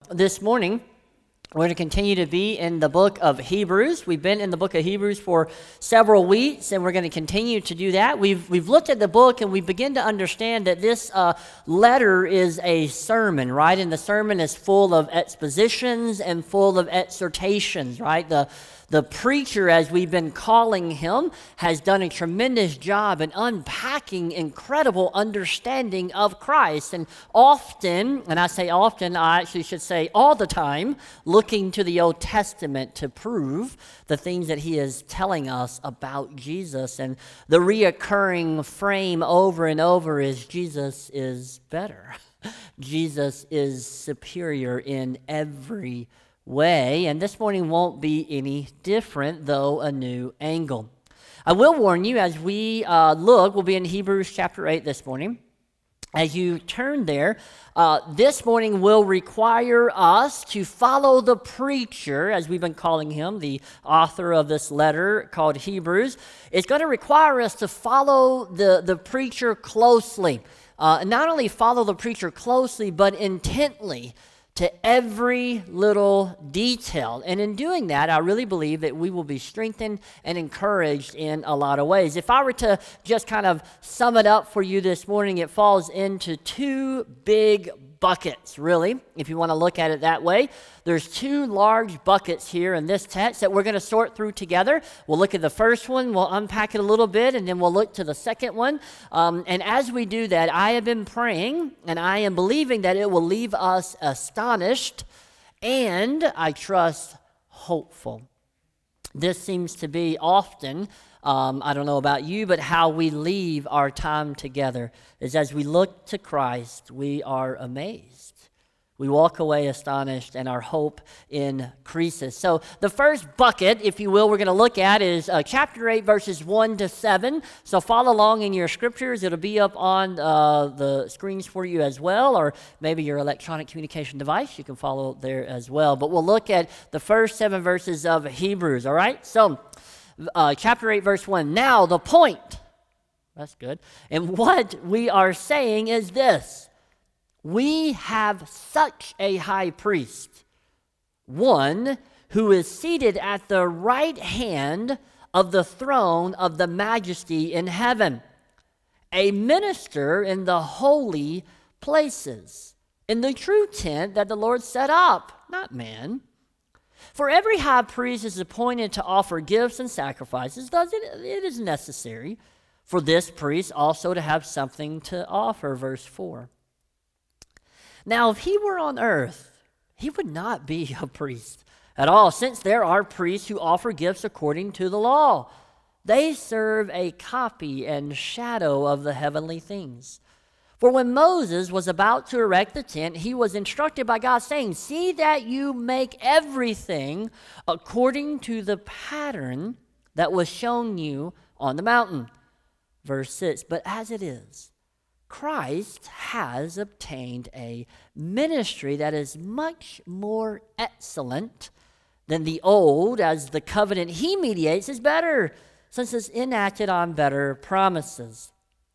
this morning, we're going to continue to be in the book of Hebrews. We've been in the book of Hebrews for several weeks, and we're going to continue to do that. We've looked at the book, and we begin to understand that this letter is a sermon, right? And the sermon is full of expositions and full of exhortations, right? The preacher, as we've been calling him, has done a tremendous job in unpacking incredible understanding of Christ. And often, and I say often, I actually should say all the time, looking to the Old Testament to prove the things that he is telling us about Jesus. And the reoccurring frame over and over is Jesus is better. Jesus is superior in every way, and this morning won't be any different, though a new angle. I will warn you, as we we'll be in Hebrews chapter 8 this morning. As you turn there, this morning will require us to follow the preacher, as we've been calling him, the author of this letter called Hebrews. It's going to require us to follow the preacher closely. Not only follow the preacher closely, but intently, to every little detail. And in doing that, I really believe that we will be strengthened and encouraged in a lot of ways. If I were to just kind of sum it up for you this morning, it falls into two big buckets, really, if you want to look at it that way. There's two large buckets here in this text that we're going to sort through together. We'll look at the first one, we'll unpack it a little bit, and then we'll look to the second one. And as we do that, I have been praying, and I am believing that it will leave us astonished, and I trust hopeful. This seems to be often, I don't know about you, but how we leave our time together is as we look to Christ, we are amazed. We walk away astonished, and our hope increases. So the first bucket, if you will, we're going to look at is chapter 8, verses 1 to 7. So follow along in your scriptures. It'll be up on the screens for you as well, or maybe your electronic communication device. You can follow there as well. But we'll look at the first 7 verses of Hebrews, all right? So chapter 8, verse 1. Now the point, that's good, and what we are saying is this: we have such a high priest, one who is seated at the right hand of the throne of the majesty in heaven, a minister in the holy places, in the true tent that the Lord set up, not man. For every high priest is appointed to offer gifts and sacrifices, thus it is necessary for this priest also to have something to offer, verse 4. Now, if he were on earth, he would not be a priest at all, since there are priests who offer gifts according to the law. They serve a copy and shadow of the heavenly things. For when Moses was about to erect the tent, he was instructed by God, saying, "See that you make everything according to the pattern that was shown you on the mountain." Verse 6, but as it is, Christ has obtained a ministry that is much more excellent than the old, as the covenant he mediates is better, since it's enacted on better promises.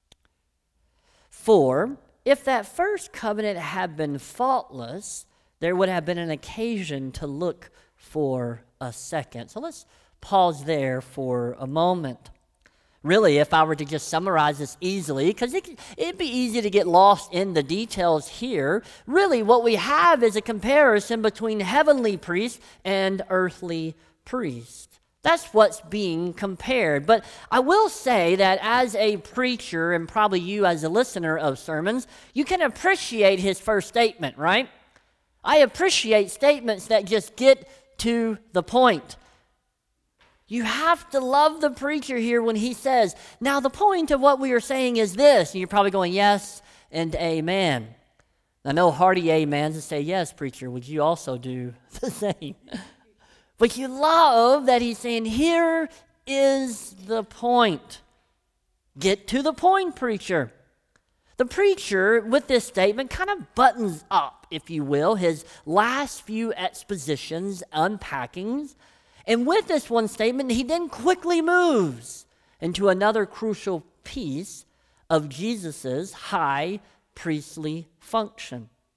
For if that first covenant had been faultless, there would have been an occasion to look for a second. So let's pause there for a moment. Really, if I were to just summarize this easily, because it'd be easy to get lost in the details here, really what we have is a comparison between heavenly priest and earthly priest. That's what's being compared. But I will say that as a preacher, and probably you as a listener of sermons, you can appreciate his first statement, right? I appreciate statements that just get to the point. You have to love the preacher here when he says, now the point of what we are saying is this. And you're probably going, yes and amen. I know hearty amens to say, yes, preacher, would you also do the same? But you love that he's saying, here is the point. Get to the point, preacher. The preacher, with this statement, kind of buttons up, if you will, his last few expositions, unpackings. And with this one statement, he then quickly moves into another crucial piece of Jesus' high priestly function.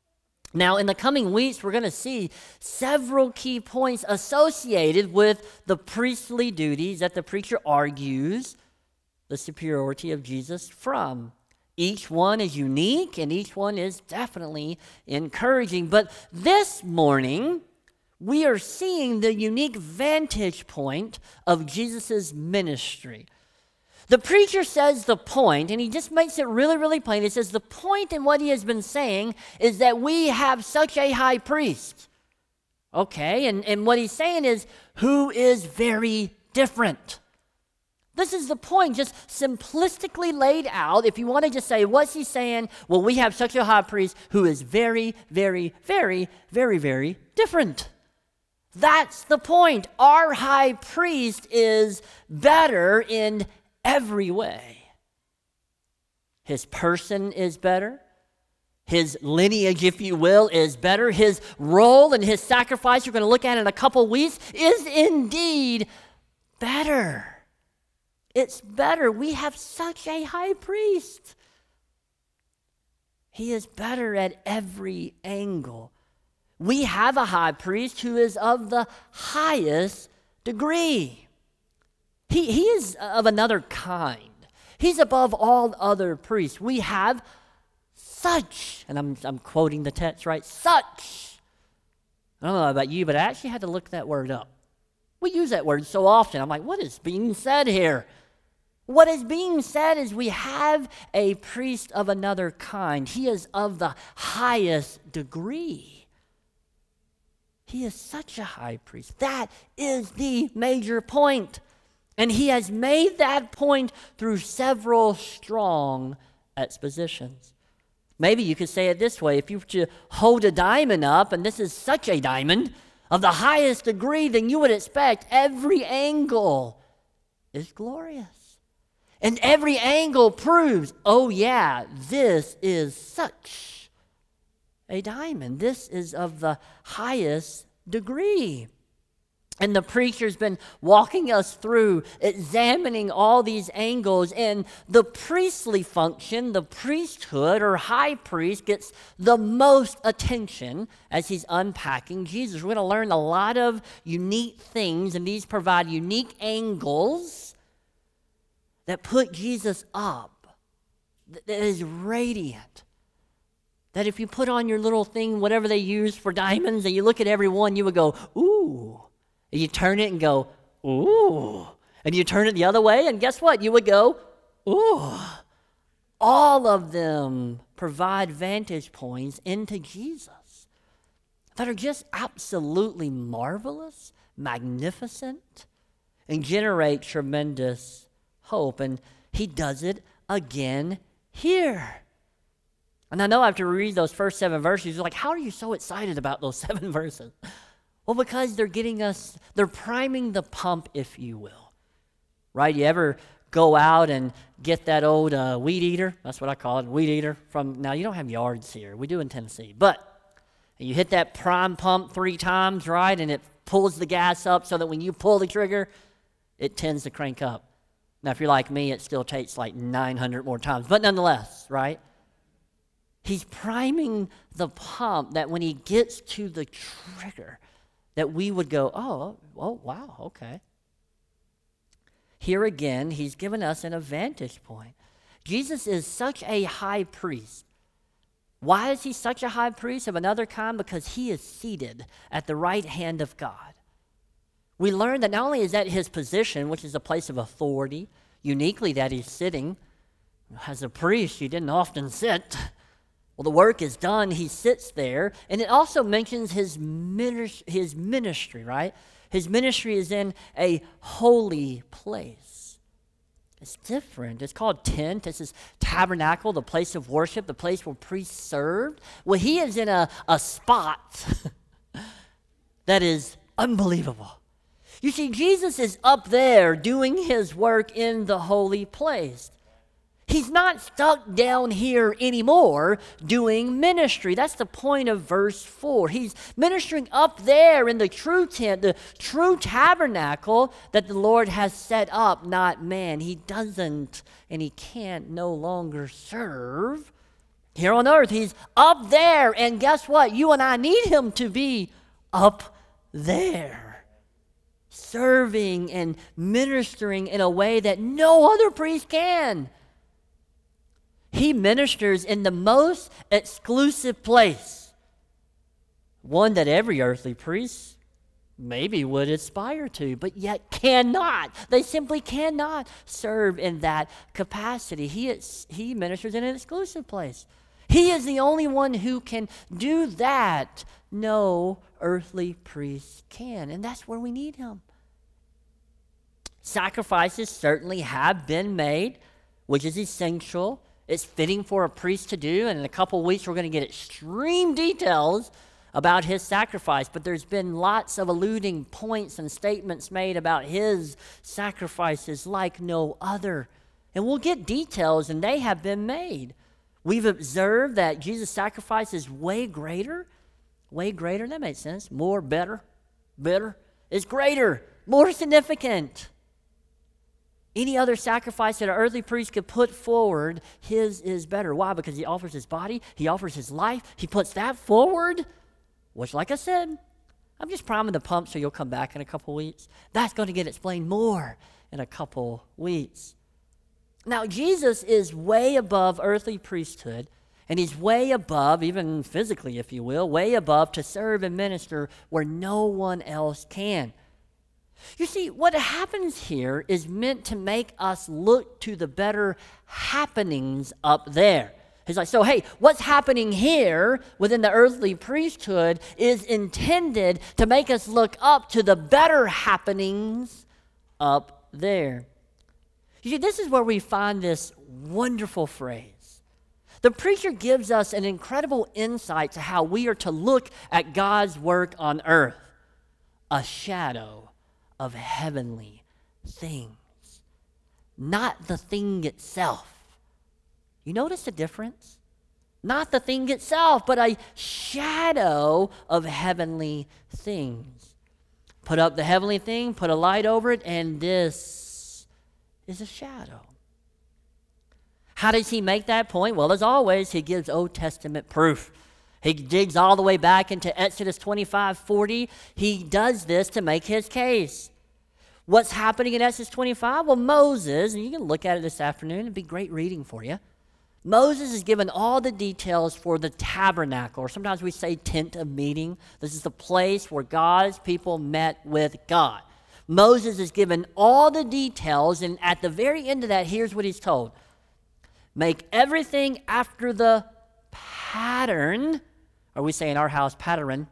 Now, in the coming weeks, we're going to see several key points associated with the priestly duties that the preacher argues the superiority of Jesus from. Each one is unique, and each one is definitely encouraging. But this morning, we are seeing the unique vantage point of Jesus' ministry. The preacher says the point, and he just makes it really, really plain. He says the point in what he has been saying is that we have such a high priest. Okay, and what he's saying is who is very different. This is the point, just simplistically laid out. If you want to just say, what's he saying? Well, we have such a high priest who is very, very, very, very, very different. That's the point. Our high priest is better in every way. His person is better. His lineage, if you will, is better. His role and his sacrifice, you're going to look at in a couple weeks, is indeed better. It's better. We have such a high priest. He is better at every angle. We have a high priest who is of the highest degree. He is of another kind. He's above all other priests. We have such, and I'm quoting the text, right? Such. I don't know about you, but I actually had to look that word up. We use that word so often. I'm like, what is being said here? What is being said is we have a priest of another kind. He is of the highest degree. He is such a high priest. That is the major point. And he has made that point through several strong expositions. Maybe you could say it this way. If you were to hold a diamond up, and this is such a diamond of the highest degree, then you would expect every angle is glorious. And every angle proves, oh yeah, this is such a diamond. This is of the highest degree. And the preacher's been walking us through, examining all these angles, and the priestly function, the priesthood or high priest, gets the most attention as he's unpacking Jesus. We're going to learn a lot of unique things, and these provide unique angles that put Jesus up, that is radiant. That if you put on your little thing, whatever they use for diamonds, and you look at every one, you would go, ooh. And you turn it and go, ooh. And you turn it the other way, and guess what? You would go, ooh. All of them provide vantage points into Jesus that are just absolutely marvelous, magnificent, and generate tremendous hope. And he does it again here. And I know after we read those first 7 verses, you're like, how are you so excited about those 7 verses? Well, because they're priming the pump, if you will, right? You ever go out and get that old weed eater? That's what I call it, weed eater. Now, you don't have yards here. We do in Tennessee. But you hit that prime pump 3 times, right? And it pulls the gas up so that when you pull the trigger, it tends to crank up. Now, if you're like me, it still takes like 900 more times. But nonetheless, right? He's priming the pump that when he gets to the trigger, that we would go, oh, wow, okay. Here again, he's given us an vantage point. Jesus is such a high priest. Why is he such a high priest of another kind? Because he is seated at the right hand of God. We learn that not only is that his position, which is a place of authority, uniquely that he's sitting. As a priest, you didn't often sit. Well, the work is done, he sits there. And it also mentions his ministry, right? His ministry is in a holy place. It's different. It's called tent. This is tabernacle, the place of worship, the place where priests served. Well, he is in a spot that is unbelievable. You see, Jesus is up there doing his work in the holy place. He's not stuck down here anymore doing ministry. That's the point of verse 4. He's ministering up there in the true tent, the true tabernacle that the Lord has set up, not man. He doesn't and he can't no longer serve Here on earth, he's up there, and guess what? You and I need him to be up there, serving and ministering in a way that no other priest can. He ministers in the most exclusive place, one that every earthly priest maybe would aspire to, but yet cannot. They simply cannot serve in that capacity. He ministers in an exclusive place. He is the only one who can do that. No earthly priest can, and that's where we need him. Sacrifices certainly have been made, which is essential. It's fitting for a priest to do, and in a couple weeks we're going to get extreme details about his sacrifice, but there's been lots of alluding points and statements made about his sacrifices like no other. And we'll get details, and they have been made. We've observed that Jesus' sacrifice is way greater. That makes sense. More, better. It's greater, more significant. Any other sacrifice that an earthly priest could put forward, his is better. Why? Because he offers his body, he offers his life, he puts that forward, which, like I said, I'm just priming the pump so you'll come back in a couple weeks. That's going to get explained more in a couple weeks. Now, Jesus is way above earthly priesthood, and he's way above, even physically, if you will, way above to serve and minister where no one else can. You see, what happens here is meant to make us look to the better happenings up there. He's like, so hey, what's happening here within the earthly priesthood is intended to make us look up to the better happenings up there. You see, this is where we find this wonderful phrase. The preacher gives us an incredible insight to how we are to look at God's work on earth. A shadow of heavenly things, not the thing itself. You notice the difference? Not the thing itself, but a shadow of heavenly things. Put up the heavenly thing, put a light over it, and this is a shadow. How does he make that point? Well, as always, he gives Old Testament proof. He digs all the way back into Exodus 25:40. He does this to make his case. What's happening in Exodus 25? Well, Moses, and you can look at it this afternoon, it'd be great reading for you. Moses is given all the details for the tabernacle, or sometimes we say tent of meeting. This is the place where God's people met with God. Moses is given all the details, and at the very end of that, here's what he's told. Make everything after the pattern, or we say in our house, pattern.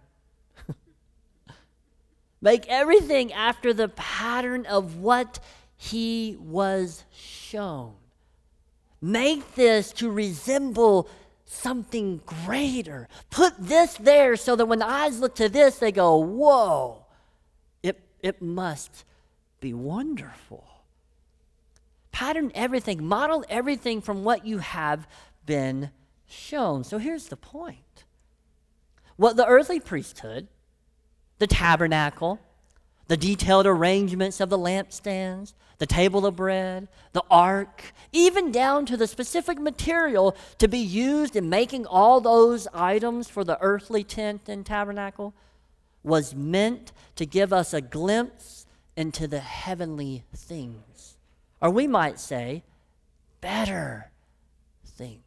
Make everything after the pattern of what he was shown. Make this to resemble something greater. Put this there so that when the eyes look to this, they go, whoa, it must be wonderful. Pattern everything, model everything from what you have been shown. So here's the point. What the earthly priesthood, the tabernacle, the detailed arrangements of the lampstands, the table of bread, the ark, even down to the specific material to be used in making all those items for the earthly tent and tabernacle, was meant to give us a glimpse into the heavenly things. Or we might say, better things.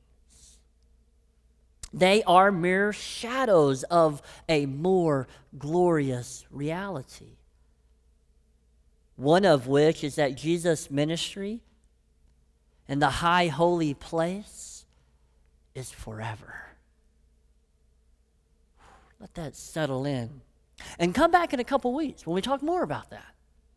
They are mere shadows of a more glorious reality. One of which is that Jesus' ministry in the high holy place is forever. Let that settle in. And come back in a couple weeks when we talk more about that.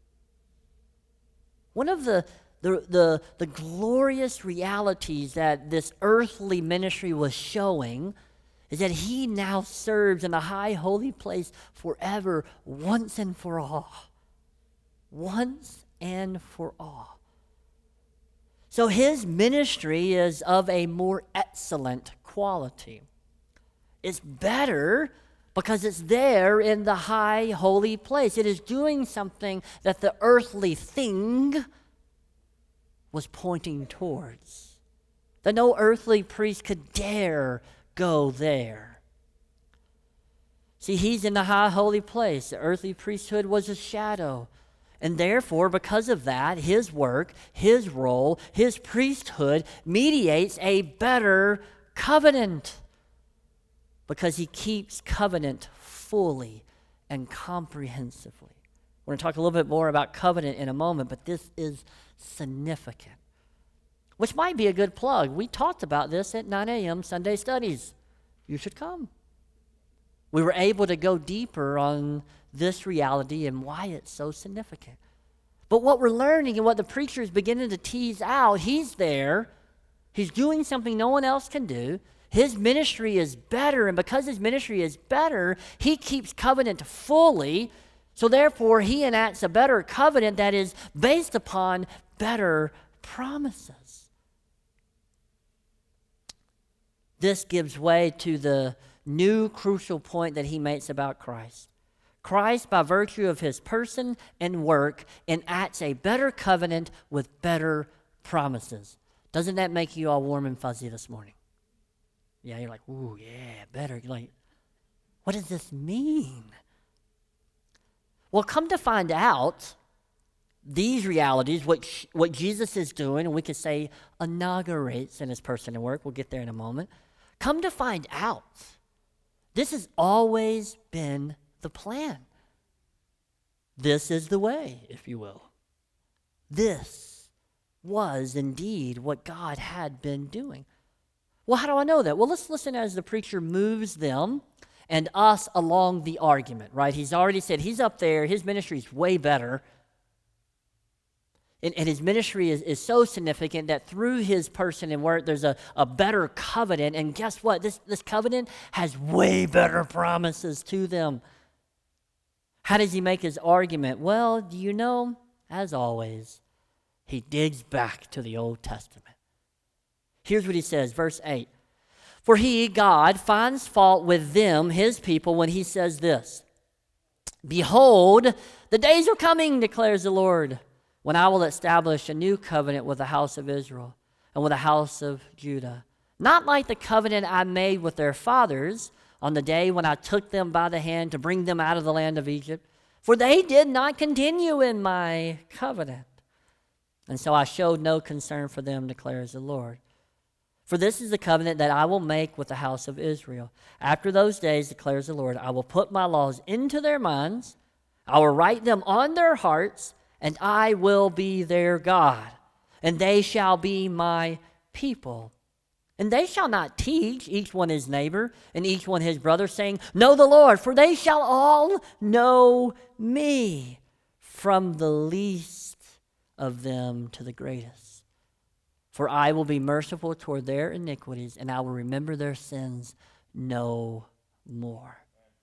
One of the glorious realities that this earthly ministry was showing is that he now serves in the high holy place forever, once and for all. Once and for all. So his ministry is of a more excellent quality. It's better because it's there in the high holy place. It is doing something that the earthly thing was pointing towards. that no earthly priest could dare go there. See, he's in the high holy place. The earthly priesthood was a shadow. And therefore, because of that, his work, his role, his priesthood mediates a better covenant. Because he keeps covenant fully and comprehensively. We're going to talk a little bit more about covenant in a moment, but this is significant. Which might be a good plug. We talked about this at 9 a.m. Sunday studies. You should come. We were able to go deeper on this reality and why it's so significant. But what we're learning and what the preacher is beginning to tease out, he's there. He's doing something no one else can do. His ministry is better, and because his ministry is better, he keeps covenant fully. So therefore, he enacts a better covenant that is based upon better promises. This gives way to the new crucial point that he makes about Christ. Christ, by virtue of his person and work, enacts a better covenant with better promises. Doesn't that make you all warm and fuzzy this morning? Yeah, you're like, ooh, yeah, better. You're like, what does this mean? Well, come to find out, these realities, what Jesus is doing, and we could say inaugurates in his person and work, we'll get there in a moment. Come to find out, this has always been the plan. This is the way, if you will. This was indeed what God had been doing. Well, how do I know that? Well, let's listen as the preacher moves them and us along the argument, right? He's already said he's up there. His ministry is way better. And his ministry is so significant that through his person and work, there's a better covenant. And guess what? This covenant has way better promises to them. How does he make his argument? Well, do you know, as always, he digs back to the Old Testament. Here's what he says, verse 8. For he, God, finds fault with them, his people, when he says this. Behold, the days are coming, declares the Lord, when I will establish a new covenant with the house of Israel and with the house of Judah. Not like the covenant I made with their fathers on the day when I took them by the hand to bring them out of the land of Egypt. For they did not continue in my covenant. And so I showed no concern for them, declares the Lord. For this is the covenant that I will make with the house of Israel. After those days, declares the Lord, I will put my laws into their minds, I will write them on their hearts, and I will be their God, and they shall be my people. And they shall not teach each one his neighbor and each one his brother, saying, Know the Lord, for they shall all know me, from the least of them to the greatest. For I will be merciful toward their iniquities, and I will remember their sins no more.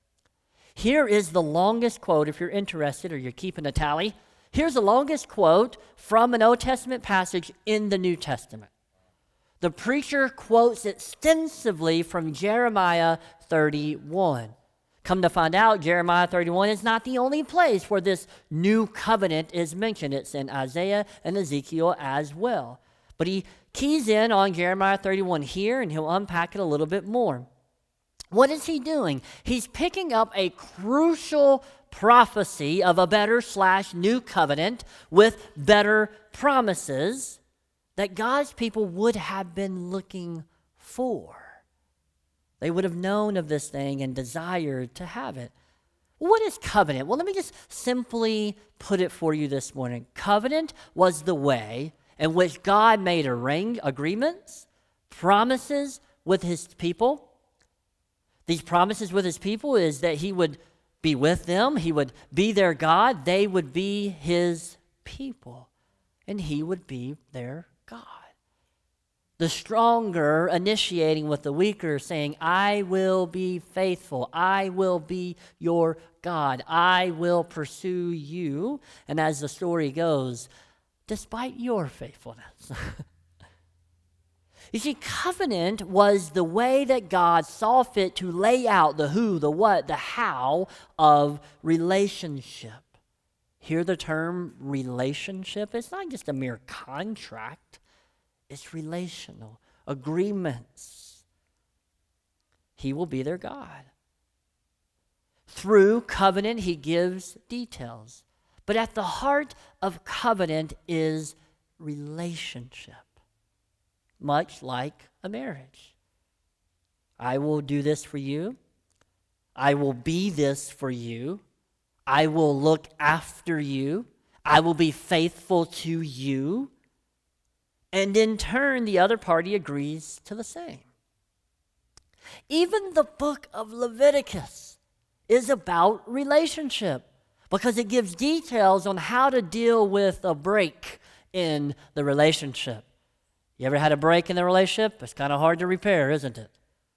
Here is the longest quote, if you're interested or you're keeping a tally. Here's the longest quote from an Old Testament passage in the New Testament. The preacher quotes extensively from Jeremiah 31. Come to find out, Jeremiah 31 is not the only place where this new covenant is mentioned. It's in Isaiah and Ezekiel as well. But he keys in on Jeremiah 31 here, and he'll unpack it a little bit more. What is he doing? He's picking up a crucial prophecy of a better/new covenant with better promises that God's people would have been looking for. They would have known of this thing and desired to have it. What is covenant? Well, let me just simply put it for you this morning. Covenant was the way in which God made agreements, promises with his people. These promises with his people is that he would be with them, he would be their God, they would be his people, and he would be their God. The stronger initiating with the weaker, saying, I will be faithful, I will be your God, I will pursue you, and as the story goes, despite your faithfulness. You see, covenant was the way that God saw fit to lay out the who, the what, the how of relationship. Hear the term relationship? It's not just a mere contract. It's relational. agreements. He will be their God. Through covenant, he gives details. But at the heart of covenant is relationship, much like a marriage. I will do this for you. I will be this for you. I will look after you. I will be faithful to you. And in turn, the other party agrees to the same. Even the book of Leviticus is about relationship because it gives details on how to deal with a break in the relationship. You ever had a break in the relationship? It's kind of hard to repair, isn't it?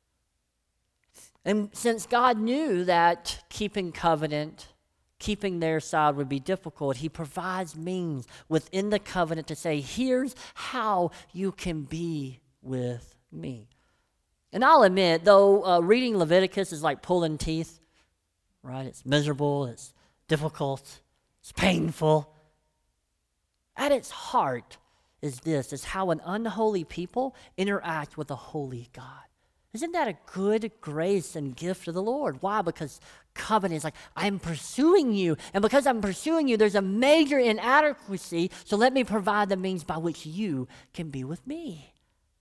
And since God knew that keeping covenant, keeping their side would be difficult, he provides means within the covenant to say, here's how you can be with me. And I'll admit, though reading Leviticus is like pulling teeth, right? It's miserable, it's difficult, it's painful. At its heart is how an unholy people interact with a holy God. Isn't that a good grace and gift of the Lord? Why? Because covenant is like, I'm pursuing you. And because I'm pursuing you, there's a major inadequacy. So let me provide the means by which you can be with me.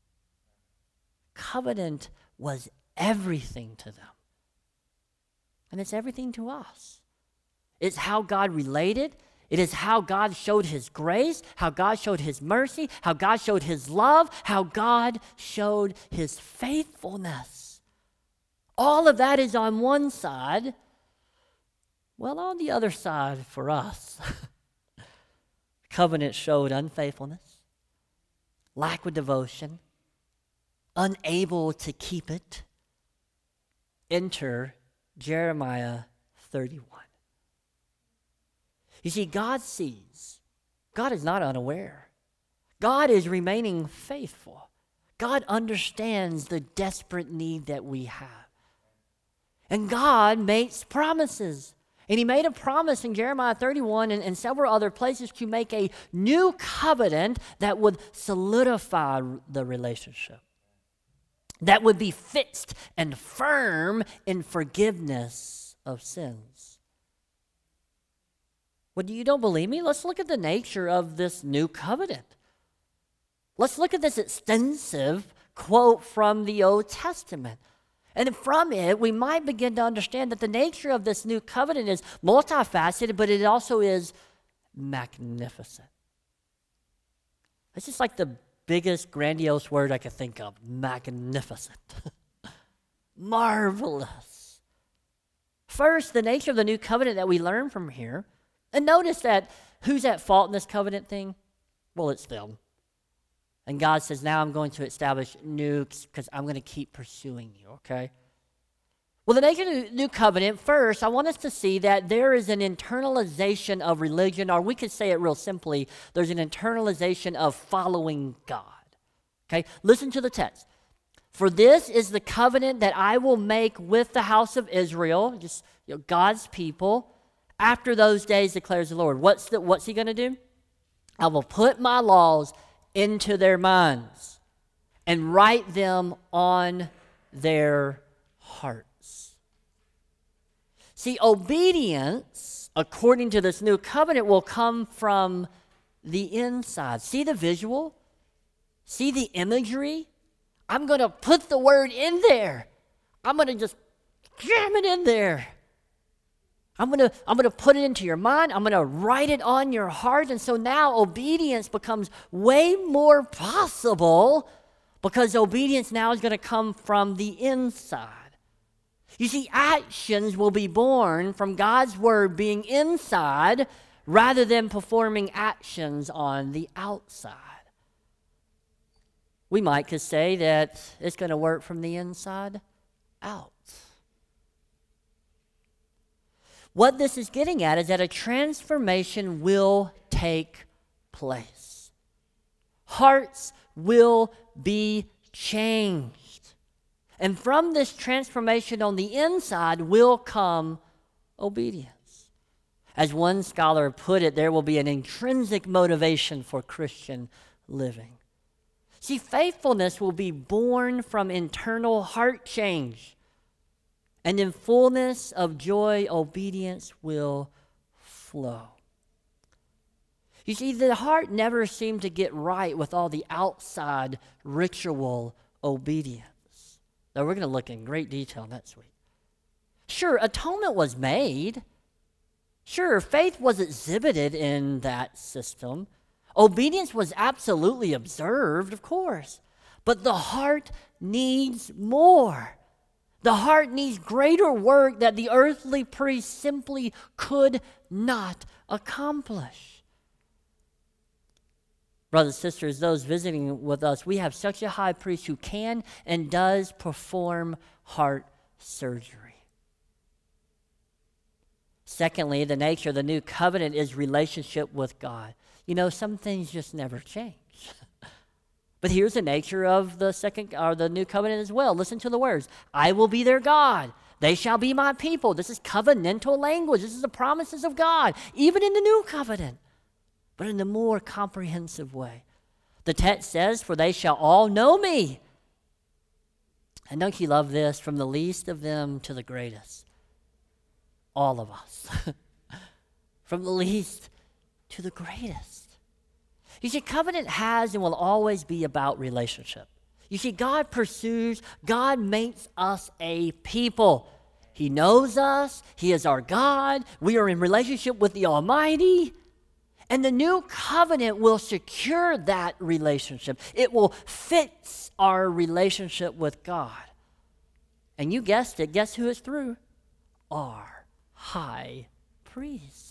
Covenant was everything to them. And it's everything to us. It's how God related. It is how God showed his grace, how God showed his mercy, how God showed his love, how God showed his faithfulness. All of that is on one side. Well, on the other side for us, covenant showed unfaithfulness, lack of devotion, unable to keep it. Enter Jeremiah 31. You see, God sees. God is not unaware. God is remaining faithful. God understands the desperate need that we have. And God makes promises. And he made a promise in Jeremiah 31 and several other places to make a new covenant that would solidify the relationship, that would be fixed and firm in forgiveness of sins. Well, you don't believe me? Let's look at the nature of this new covenant. Let's look at this extensive quote from the Old Testament. And from it, we might begin to understand that the nature of this new covenant is multifaceted, but it also is magnificent. It's just like the biggest, grandiose word I could think of, magnificent. Marvelous. First, the nature of the new covenant that we learn from here. And notice that who's at fault in this covenant thing? Well, it's them. And God says, now I'm going to establish new, because I'm going to keep pursuing you, okay? Well, the nature of the new covenant, first, I want us to see that there is an internalization of religion, or we could say it real simply, there's an internalization of following God, okay? Listen to the text. For this is the covenant that I will make with the house of Israel, just God's people, after those days, declares the Lord. What's he going to do? I will put my laws into their minds and write them on their hearts. See, obedience, according to this new covenant, will come from the inside. See the visual? See the imagery? I'm going to put the word in there. I'm going to just jam it in there. I'm going to put it into your mind. I'm going to write it on your heart. And so now obedience becomes way more possible because obedience now is going to come from the inside. You see, actions will be born from God's word being inside rather than performing actions on the outside. We might could say that it's going to work from the inside out. What this is getting at is that a transformation will take place. Hearts will be changed. And from this transformation on the inside will come obedience. As one scholar put it, there will be an intrinsic motivation for Christian living. See, faithfulness will be born from internal heart change. And in fullness of joy, obedience will flow. You see, the heart never seemed to get right with all the outside ritual obedience. Now, we're going to look in great detail next week. Sure, atonement was made. Sure, faith was exhibited in that system. Obedience was absolutely observed, of course. But the heart needs more. The heart needs greater work that the earthly priest simply could not accomplish. Brothers and sisters, those visiting with us, we have such a high priest who can and does perform heart surgery. Secondly, the nature of the new covenant is relationship with God. You know, some things just never change. But here's the nature of the new covenant as well. Listen to the words. I will be their God. They shall be my people. This is covenantal language. This is the promises of God, even in the new covenant, but in a more comprehensive way. The text says, for they shall all know me. And don't you love this? From the least of them to the greatest. All of us. From the least to the greatest. You see, covenant has and will always be about relationship. You see, God pursues, God makes us a people. He knows us. He is our God. We are in relationship with the Almighty. And the new covenant will secure that relationship. It will fix our relationship with God. And you guessed it. Guess who it's through? Our high priest.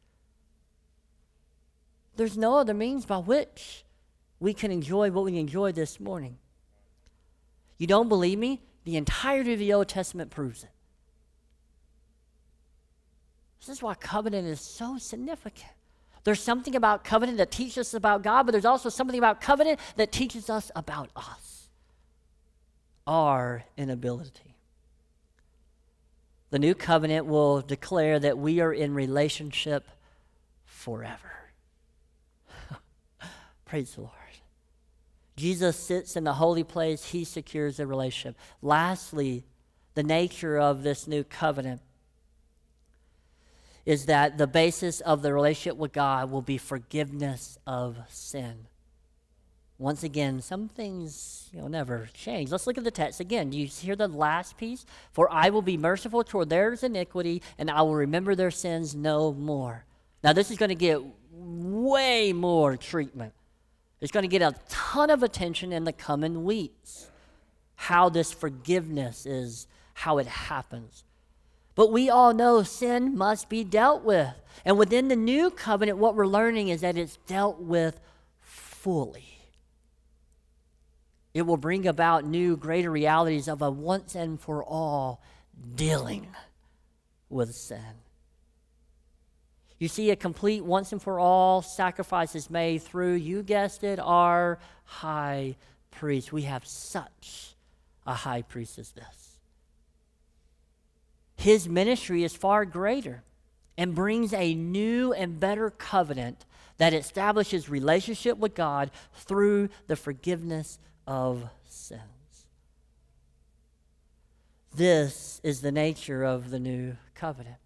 There's no other means by which we can enjoy what we enjoyed this morning. You don't believe me? The entirety of the Old Testament proves it. This is why covenant is so significant. There's something about covenant that teaches us about God, but there's also something about covenant that teaches us about us, our inability. The new covenant will declare that we are in relationship forever. Praise the Lord. Jesus sits in the holy place. He secures the relationship. Lastly, the nature of this new covenant is that the basis of the relationship with God will be forgiveness of sin. Once again, some things never change. Let's look at the text again. Do you hear the last piece? For I will be merciful toward their iniquity, and I will remember their sins no more. Now, this is going to get way more treatment. It's going to get a ton of attention in the coming weeks. How this forgiveness is, how it happens. But we all know sin must be dealt with. And within the new covenant, what we're learning is that it's dealt with fully. It will bring about new, greater realities of a once and for all dealing with sin. You see, a complete once and for all sacrifice is made through, you guessed it, our high priest. We have such a high priest as this. His ministry is far greater and brings a new and better covenant that establishes relationship with God through the forgiveness of sins. This is the nature of the new covenant.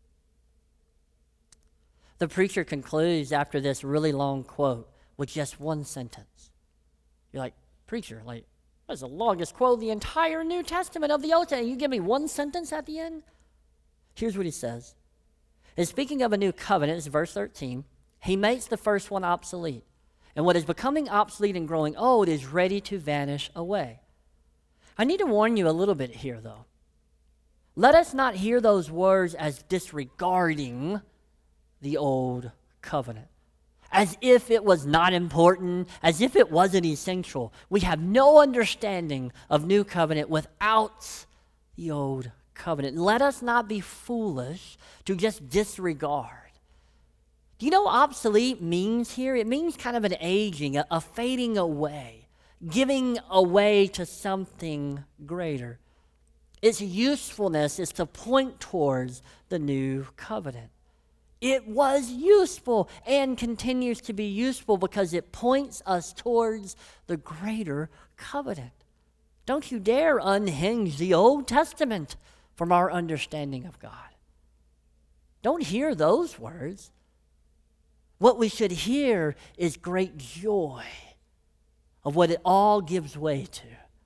The preacher concludes after this really long quote with just one sentence. You're like, preacher, that's the longest quote of the entire New Testament of the Old Testament. You give me one sentence at the end? Here's what he says. And speaking of a new covenant, it's verse 13, he makes the first one obsolete. And what is becoming obsolete and growing old is ready to vanish away. I need to warn you a little bit here, though. Let us not hear those words as disregarding the old covenant, as if it was not important, as if it wasn't essential. We have no understanding of new covenant without the old covenant. Let us not be foolish to just disregard. Do you know what obsolete means here? It means kind of an aging, a fading away, giving away to something greater. Its usefulness is to point towards the new covenant. It was useful and continues to be useful because it points us towards the greater covenant. Don't you dare unhinge the Old Testament from our understanding of God. Don't hear those words. What we should hear is great joy of what it all gives way to.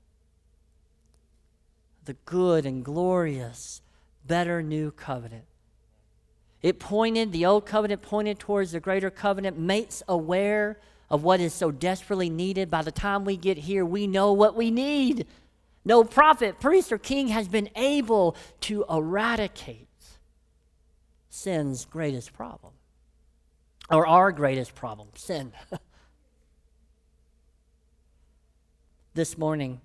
The good and glorious, better new covenant. The old covenant pointed towards the greater covenant, makes aware of what is so desperately needed. By the time we get here, we know what we need. No prophet, priest, or king has been able to eradicate sin's greatest problem, or our greatest problem, sin. This morning,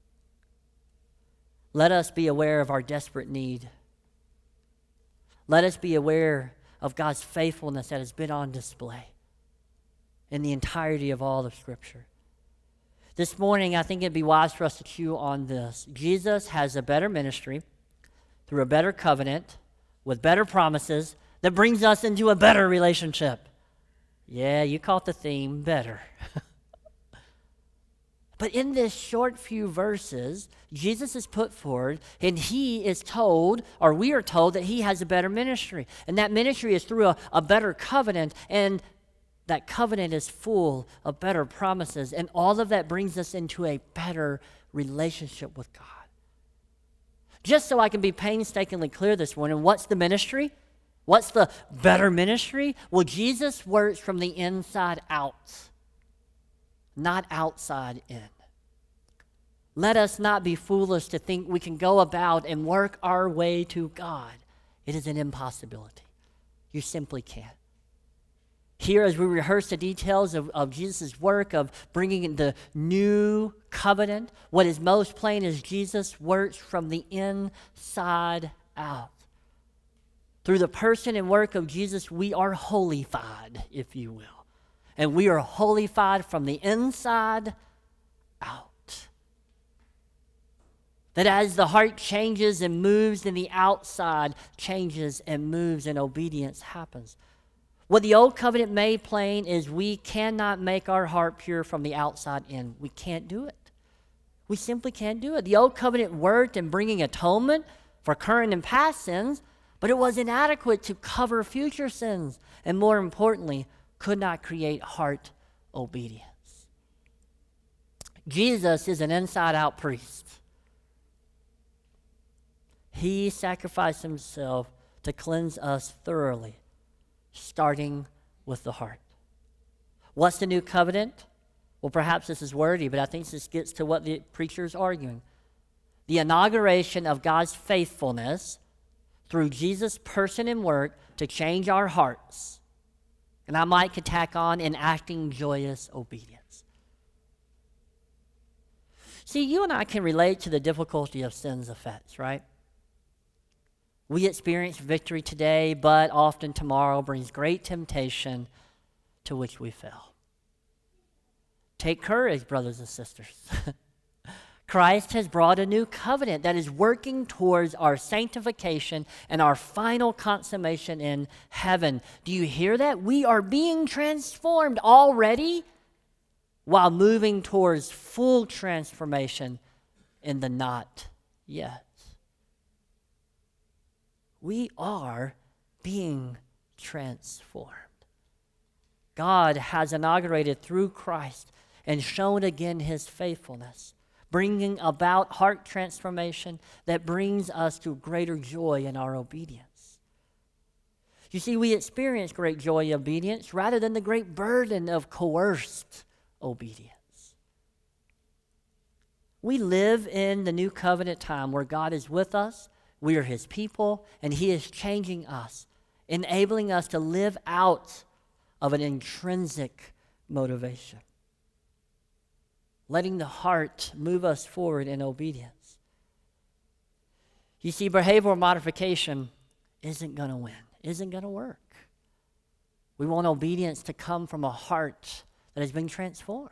let us be aware of our desperate need. Let us be aware of God's faithfulness that has been on display in the entirety of all of Scripture. This morning, I think it'd be wise for us to chew on this. Jesus has a better ministry through a better covenant with better promises that brings us into a better relationship. Yeah, you caught the theme, better. But in this short few verses, Jesus is put forward, and he is told, or we are told, that he has a better ministry. And that ministry is through a better covenant, and that covenant is full of better promises. And all of that brings us into a better relationship with God. Just so I can be painstakingly clear this morning, what's the ministry? What's the better ministry? Well, Jesus works from the inside out, not outside in. Let us not be foolish to think we can go about and work our way to God. It is an impossibility. You simply can't. Here, as we rehearse the details of Jesus' work of bringing in the new covenant, what is most plain is Jesus works from the inside out. Through the person and work of Jesus, we are holified, if you will. And we are holified from the inside out. That as the heart changes and moves, then the outside changes and moves and obedience happens. What the old covenant made plain is we cannot make our heart pure from the outside in. We can't do it. We simply can't do it. The old covenant worked in bringing atonement for current and past sins, but it was inadequate to cover future sins, and more importantly, could not create heart obedience. Jesus is an inside-out priest. He sacrificed himself to cleanse us thoroughly, starting with the heart. What's the new covenant? Well, perhaps this is wordy, but I think this gets to what the preacher is arguing. The inauguration of God's faithfulness through Jesus' person and work to change our hearts. And I might could tack on enacting joyous obedience. See, you and I can relate to the difficulty of sin's effects, right? We experience victory today, but often tomorrow brings great temptation to which we fell. Take courage, brothers and sisters. Christ has brought a new covenant that is working towards our sanctification and our final consummation in heaven. Do you hear that? We are being transformed already while moving towards full transformation in the not yet. We are being transformed. God has inaugurated through Christ and shown again his faithfulness, bringing about heart transformation that brings us to greater joy in our obedience. You see, we experience great joy in obedience rather than the great burden of coerced obedience. We live in the new covenant time where God is with us, we are his people, and he is changing us, enabling us to live out of an intrinsic motivation, letting the heart move us forward in obedience. You see, behavioral modification isn't going to win, isn't going to work. We want obedience to come from a heart that has been transformed.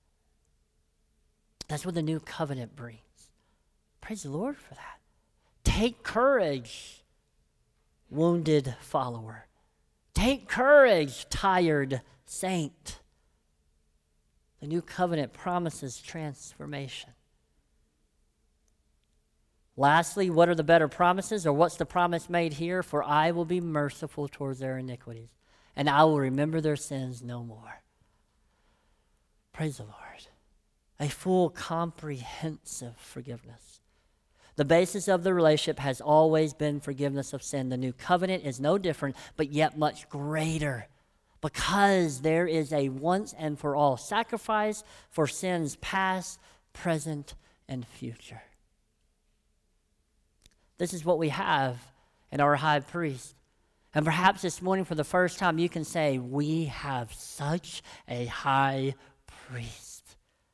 That's what the new covenant brings. Praise the Lord for that. Take courage, wounded follower. Take courage, tired saint. The new covenant promises transformation. Lastly, what are the better promises, or what's the promise made here? For I will be merciful towards their iniquities, and I will remember their sins no more. Praise the Lord. A full, comprehensive forgiveness. The basis of the relationship has always been forgiveness of sin. The new covenant is no different, but yet much greater, because there is a once and for all sacrifice for sins past, present, and future. This is what we have in our high priest. And perhaps this morning for the first time you can say, we have such a high priest.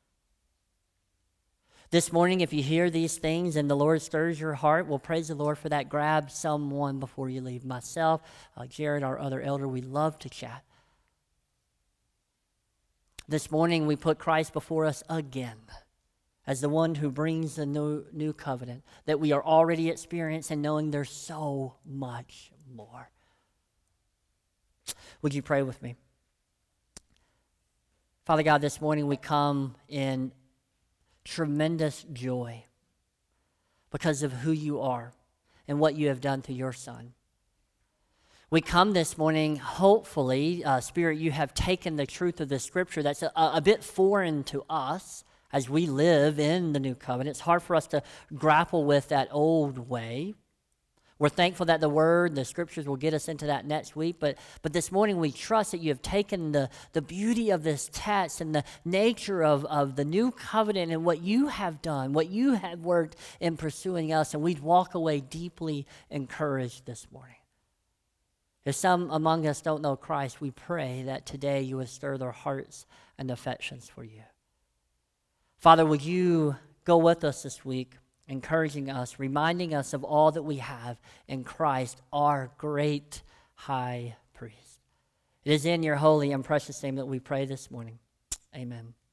This morning, if you hear these things and the Lord stirs your heart, well, praise the Lord for that. Grab someone before you leave. Myself, Jared, our other elder, we love to chat. This morning, we put Christ before us again as the one who brings the new covenant that we are already experiencing, knowing there's so much more. Would you pray with me? Father God, this morning we come in tremendous joy because of who you are and what you have done through your Son. We come this morning, hopefully, Spirit, you have taken the truth of the Scripture that's a bit foreign to us as we live in the new covenant. It's hard for us to grapple with that old way. We're thankful that the Word, the Scriptures will get us into that next week, but this morning we trust that you have taken the beauty of this text and the nature of the new covenant and what you have done, what you have worked in pursuing us, and we'd walk away deeply encouraged this morning. If some among us don't know Christ, we pray that today you would stir their hearts and affections for you. Father, would you go with us this week, encouraging us, reminding us of all that we have in Christ, our great high priest. It is in your holy and precious name that we pray this morning. Amen.